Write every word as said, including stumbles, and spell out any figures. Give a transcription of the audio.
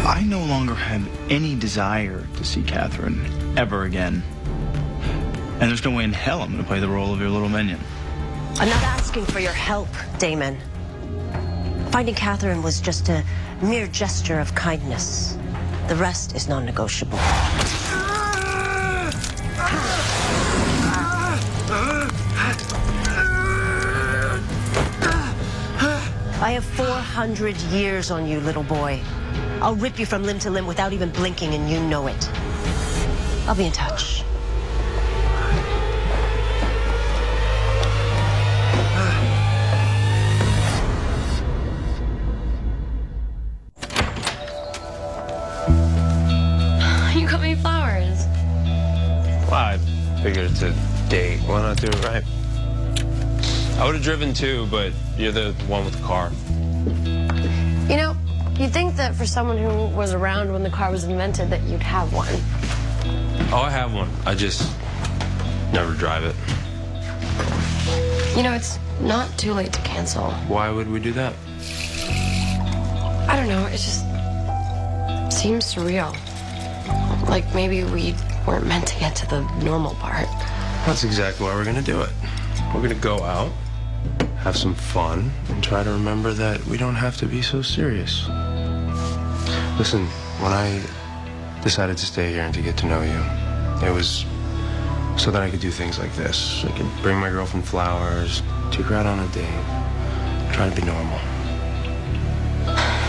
I no longer have any desire to see Catherine ever again. And there's no way in hell I'm going to play the role of your little minion. I'm not asking for your help, Damon. Finding Catherine was just a mere gesture of kindness. The rest is non-negotiable. I have four hundred years on you, little boy. I'll rip you from limb to limb without even blinking, and you know it. I'll be in touch. You got me flowers. Well, I figured it's a date. Why not do it right? I would have driven too, but you're the one with the car. You know, you'd think that for someone who was around when the car was invented that you'd have one. Oh, I have one. I just never drive it. You know, it's not too late to cancel. Why would we do that? I don't know, it just seems surreal. Like maybe we weren't meant to get to the normal part. That's exactly why we're gonna do it. We're gonna go out, have some fun, and try to remember that we don't have to be so serious. Listen, when I decided to stay here and to get to know you, it was so that I could do things like this. I could bring my girlfriend flowers, take her out on a date, try to be normal.